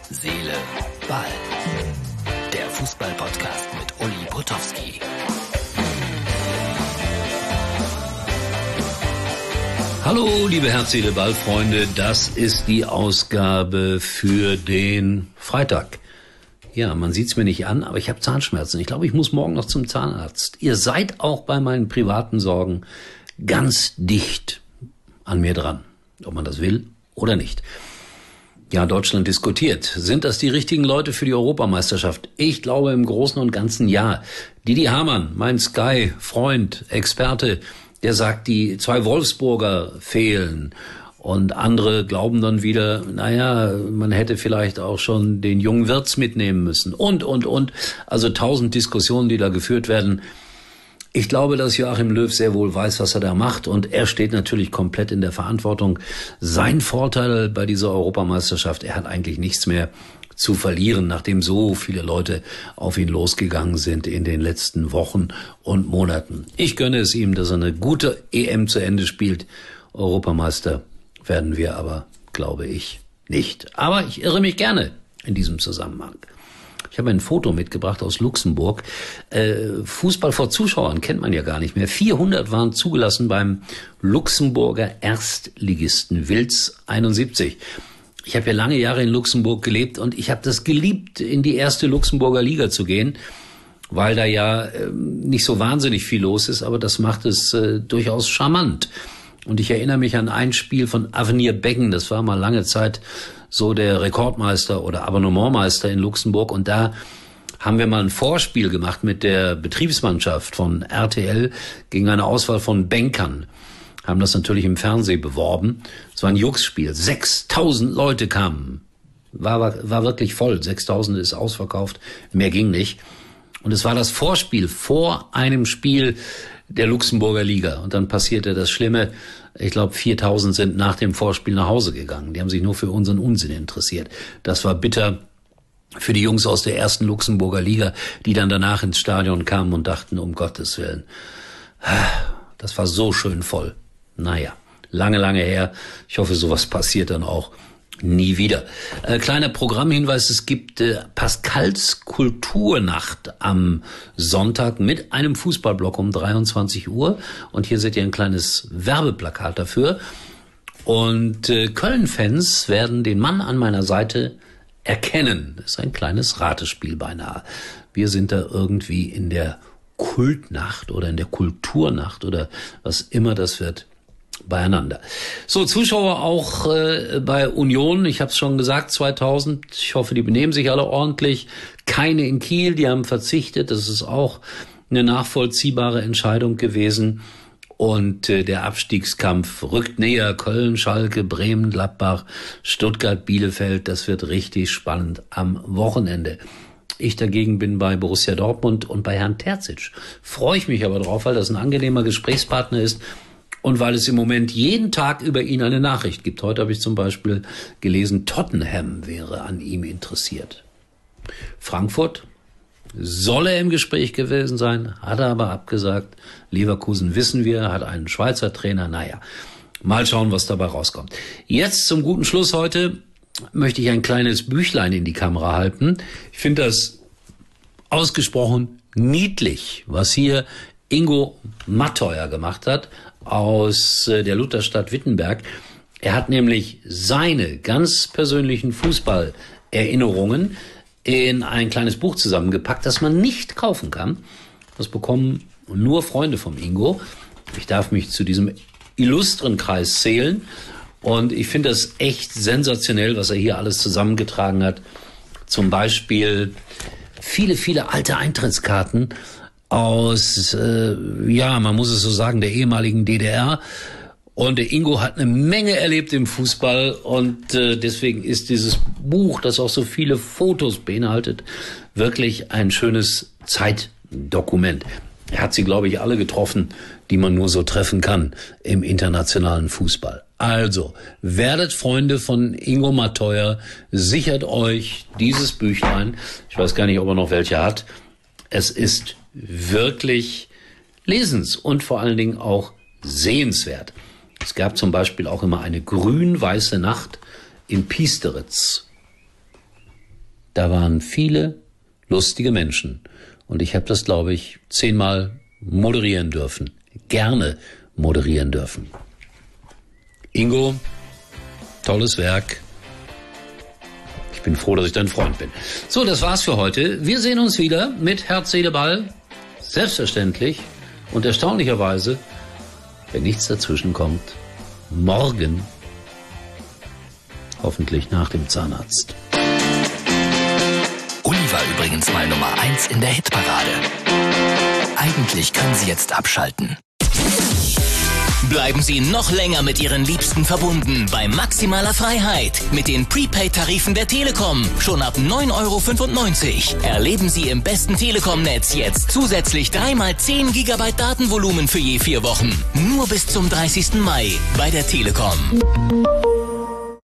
Seele, Ball. Der Fußball-Podcast mit Uli Potowski. Hallo, liebe Herz-Seele-Ball-Freunde. Das ist die Ausgabe für den Freitag. Ja, man sieht's mir nicht an, aber ich habe Zahnschmerzen. Ich glaube, ich muss morgen noch zum Zahnarzt. Ihr seid auch bei meinen privaten Sorgen ganz dicht an mir dran, ob man das will oder nicht. Ja, Deutschland diskutiert. Sind das die richtigen Leute für die Europameisterschaft? Ich glaube im Großen und Ganzen ja. Didi Hamann, mein Sky-Freund, Experte, der sagt, die 2 Wolfsburger fehlen. Und andere glauben dann wieder, naja, man hätte vielleicht auch schon den jungen Wirtz mitnehmen müssen. Und. Also 1000 Diskussionen, die da geführt werden. Ich glaube, dass Joachim Löw sehr wohl weiß, was er da macht. Und er steht natürlich komplett in der Verantwortung. Sein Vorteil bei dieser Europameisterschaft, er hat eigentlich nichts mehr zu verlieren, nachdem so viele Leute auf ihn losgegangen sind in den letzten Wochen und Monaten. Ich gönne es ihm, dass er eine gute EM zu Ende spielt. Europameister werden wir aber, glaube ich, nicht. Aber ich irre mich gerne in diesem Zusammenhang. Ich habe ein Foto mitgebracht aus Luxemburg. Fußball vor Zuschauern kennt man ja gar nicht mehr. 400 waren zugelassen beim Luxemburger Erstligisten Wils 71. Ich habe ja lange Jahre in Luxemburg gelebt und ich habe das geliebt, in die erste Luxemburger Liga zu gehen, weil da ja nicht so wahnsinnig viel los ist, aber das macht es durchaus charmant. Und ich erinnere mich an ein Spiel von Avenir Beggen, das war mal lange Zeit so der Rekordmeister oder Abonnementmeister in Luxemburg. Und da haben wir mal ein Vorspiel gemacht mit der Betriebsmannschaft von RTL gegen eine Auswahl von Bankern. Haben das natürlich im Fernsehen beworben. Es war ein Jux-Spiel. 6000 Leute kamen. War wirklich voll. 6000 ist ausverkauft. Mehr ging nicht. Und es war das Vorspiel vor einem Spiel der Luxemburger Liga. Und dann passierte das Schlimme. Ich glaube, 4000 sind nach dem Vorspiel nach Hause gegangen. Die haben sich nur für unseren Unsinn interessiert. Das war bitter für die Jungs aus der ersten Luxemburger Liga, die dann danach ins Stadion kamen und dachten, um Gottes Willen, das war so schön voll. Naja, lange her. Ich hoffe, sowas passiert dann auch nie wieder. Kleiner Programmhinweis, es gibt Pascals Kulturnacht am Sonntag mit einem Fußballblock um 23 Uhr. Und hier seht ihr ein kleines Werbeplakat dafür. Und Köln-Fans werden den Mann an meiner Seite erkennen. Das ist ein kleines Ratespiel beinahe. Wir sind da irgendwie in der Kultnacht oder in der Kulturnacht oder was immer das wird, beieinander. So, Zuschauer auch bei Union, ich habe es schon gesagt, 2000, ich hoffe, die benehmen sich alle ordentlich. Keine in Kiel, die haben verzichtet, das ist auch eine nachvollziehbare Entscheidung gewesen. Und der Abstiegskampf rückt näher, Köln, Schalke, Bremen, Gladbach, Stuttgart, Bielefeld, das wird richtig spannend am Wochenende. Ich dagegen bin bei Borussia Dortmund und bei Herrn Terzic. Freue ich mich aber drauf, weil das ein angenehmer Gesprächspartner ist. Und weil es im Moment jeden Tag über ihn eine Nachricht gibt. Heute habe ich zum Beispiel gelesen, Tottenham wäre an ihm interessiert. Frankfurt soll er im Gespräch gewesen sein, hat er aber abgesagt. Leverkusen wissen wir, hat einen Schweizer Trainer. Naja, mal schauen, was dabei rauskommt. Jetzt zum guten Schluss heute möchte ich ein kleines Büchlein in die Kamera halten. Ich finde das ausgesprochen niedlich, was hier Ingo Matteuer gemacht hat aus der Lutherstadt Wittenberg. Er hat nämlich seine ganz persönlichen Fußballerinnerungen in ein kleines Buch zusammengepackt, das man nicht kaufen kann. Das bekommen nur Freunde vom Ingo. Ich darf mich zu diesem illustren Kreis zählen. Und ich finde das echt sensationell, was er hier alles zusammengetragen hat. Zum Beispiel viele alte Eintrittskarten aus, man muss es so sagen, der ehemaligen DDR. Und der Ingo hat eine Menge erlebt im Fußball und deswegen ist dieses Buch, das auch so viele Fotos beinhaltet, wirklich ein schönes Zeitdokument. Er hat sie, glaube ich, alle getroffen, die man nur so treffen kann im internationalen Fußball. Also, werdet Freunde von Ingo Matteuer, sichert euch dieses Büchlein. Ich weiß gar nicht, ob er noch welche hat. Es ist wirklich lesens und vor allen Dingen auch sehenswert. Es gab zum Beispiel auch immer eine grün-weiße Nacht in Piesteritz. Da waren viele lustige Menschen. Und ich habe das, glaube ich, 10-mal moderieren dürfen. Gerne moderieren dürfen. Ingo, tolles Werk. Ich bin froh, dass ich dein Freund bin. So, das war's für heute. Wir sehen uns wieder mit Herz, Seele, Ball. Selbstverständlich und erstaunlicherweise, wenn nichts dazwischen kommt, morgen, hoffentlich nach dem Zahnarzt. Uli war übrigens mal Nummer 1 in der Hitparade. Eigentlich können Sie jetzt abschalten. Bleiben Sie noch länger mit Ihren Liebsten verbunden bei maximaler Freiheit mit den Prepaid-Tarifen der Telekom. Schon ab 9,95 €. Erleben Sie im besten Telekom-Netz jetzt zusätzlich 3x10 GB Datenvolumen für je 4 Wochen. Nur bis zum 30. Mai bei der Telekom.